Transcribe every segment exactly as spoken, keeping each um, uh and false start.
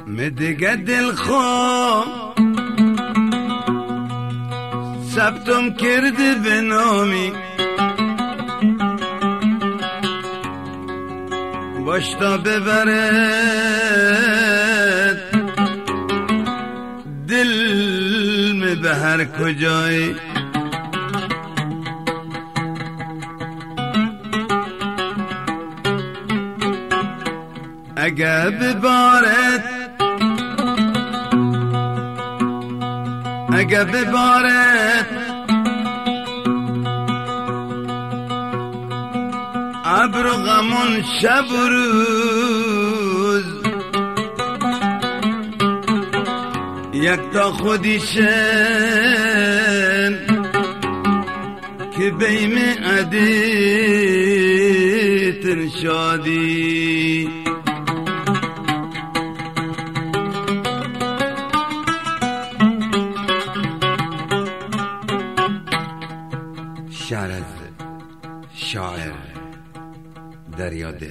دیگه دل خواه ثبتم کرده به نامی باشتا ببرد دل می به هر کجایی اگه ببارد اگه ببارد ابر و غمون شب و روز یک تا خودیشن که بیم عدیتن شادی شعر از شاعر دریا دل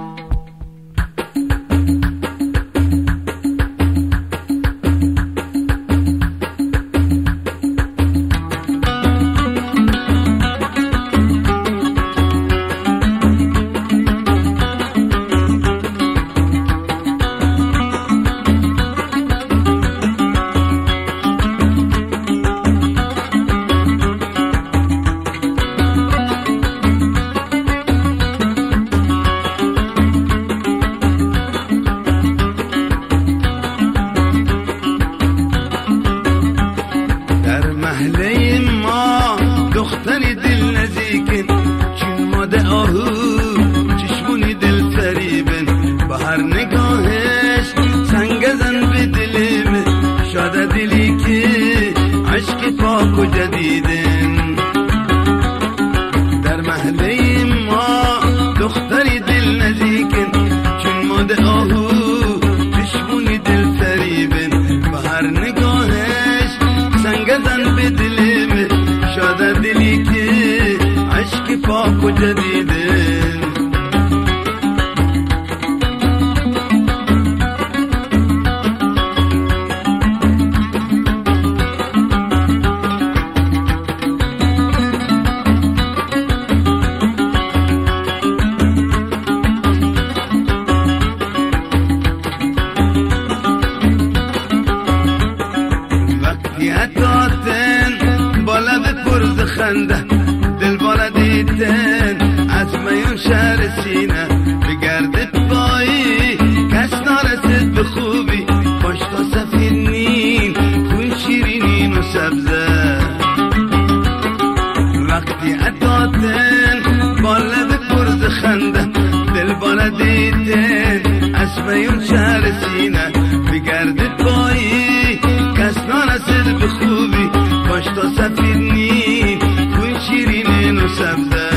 دختری دل نزیکن چون ماده آهو چشمونی دل فریبن با هر نگاهش سنگ زن به دلم شاده دلی که عشق پاک و جدیدن در محله ما دختری دل نزیکن چون ماده آهو چشمونی دل فریبن با هر نگاهش سنگ زن به دلم شاده دلی که عشق پاک و جدیده وقتی اتاتن بالا به پرز خنده دل بالا دیدن از میون شهر سینه بگرد پایی کس نارسد به خوبی باش تا سفید نین خون شیرینین و سبزه وقتی اتاتن بالا به پرز خنده دل بالا دیدن از میون شهر سینه بگرد پایی کس نارسد به خوبی باش تا سفید نین خون شیرینین و سبزه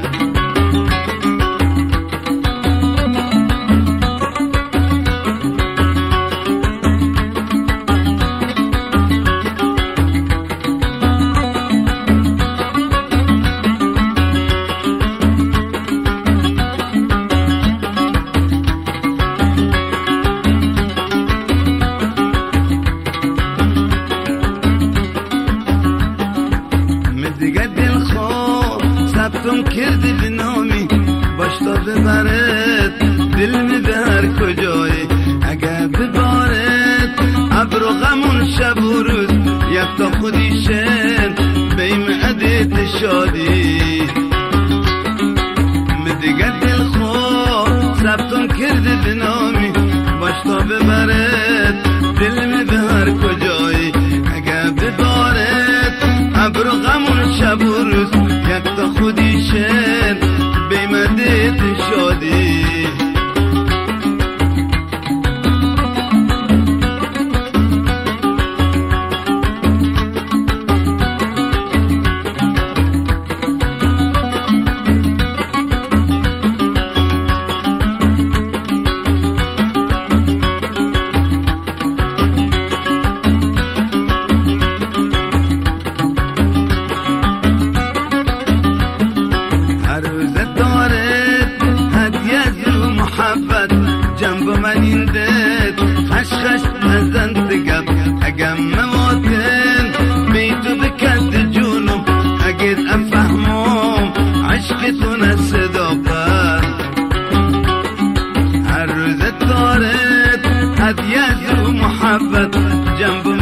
دیگه دل خواه ثبتم کردی به نامی باشتا ببرد دل می به هر کجایی اگه ببارد ابر و غمون شب و روز یک تا خودیشن بیم عدیت شادی دیگه دل خواه ثبتم کردی به نامی باشتا ببرد دل می به هر کجایی اگه ببارد ابر و غمون شب و روز یک تا خودیشن بیمدیت شادی هدیه و محبت جنب